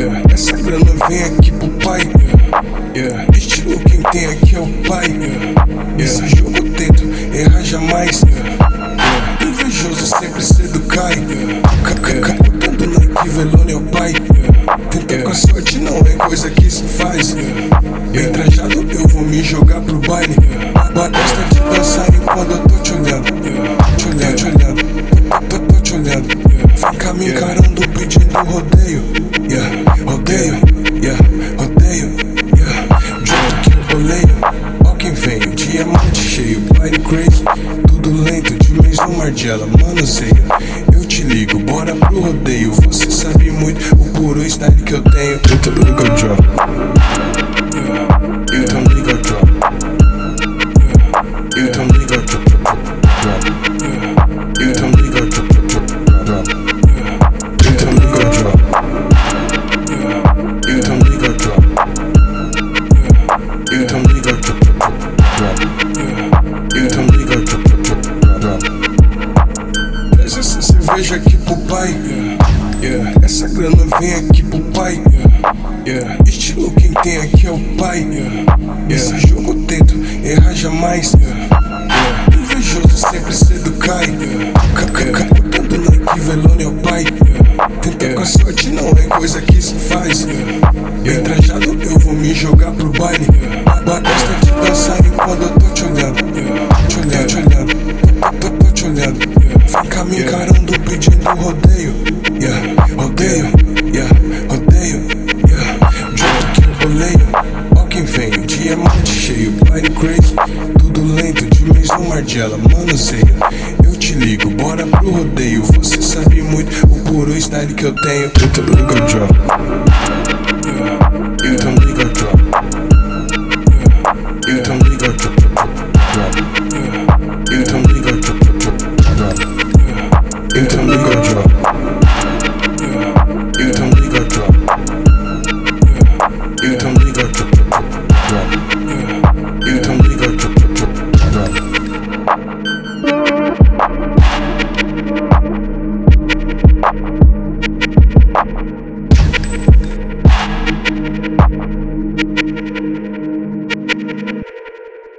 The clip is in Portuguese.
Essa grana vem aqui pro pai. Estilo quem tem aqui é o pai. Esse jogo eu tento errar jamais. Invejoso sempre cedo cai. Botando Nike, Velone é o pai. Tentar com a sorte não é coisa que se faz. Bem trajado eu vou me jogar pro baile. Gosta de dançar enquanto eu tô te olhando. Te olhando, tô te olhando. Fica me encarando pedindo rodeio. Rodeio, rodeio. De outro que eu boleio. Ó quem vem, diamante cheio, party crazy. Tudo lento, de Mason Margiela, manuseio. Eu te ligo, bora pro rodeio. Você sabe muito o puro style que eu tenho. Então liga o drop. Então liga o drop. Então liga o drop. Então liga o drop. Então liga o drop. Então liga o drop. Então liga o drop. Então liga o drop. Traz essa cerveja aqui pro pai. Essa grana vem aqui pro pai. Estilo quem tem aqui é o pai. Esse jogo eu tento errar jamais. Invejoso sempre cedo cai. Botando Nike, Velone é o pai. Tentar com a sorte não é coisa que se faz. Bem trajado eu vou me jogar pro baile. Gosta de dançar enquanto eu tô te olhando. Te olhando, tô te olhando. Fica me encarando pedindo rodeio. Rodeio, rodeio. De outro que eu boleio. Ó quem vem, diamante cheio, party crazy. Tudo lento, de Mason Margiela, manuseio. Eu te ligo, bora pro rodeio. Você sabe muito o puro style que eu tenho. Então liga o drop. Então liga o drop. Então liga o drop. Então liga o drop. Então liga o drop.